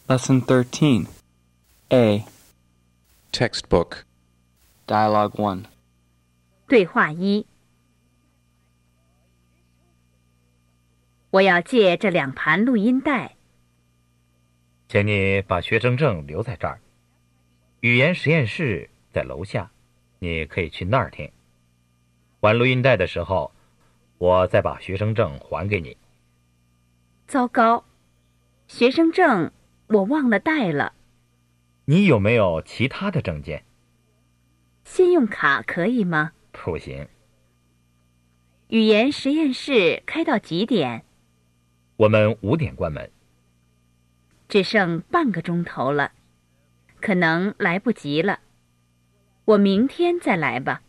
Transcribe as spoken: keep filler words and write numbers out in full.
Lesson thirteen. A. Textbook. Dialogue one. 对话一：我要借这两盘录音带。 请你把学生证留在这儿，语言实验室在楼下，你可以去那儿听。还录音带的时候，我再把学生证还给你。 糟糕，学生证我忘了带了。 你有没有其他的证件？ 信用卡可以吗？ 不行。 语言实验室开到几点？ 我们五点关门。 只剩半个钟头了，可能来不及了。我明天再来吧。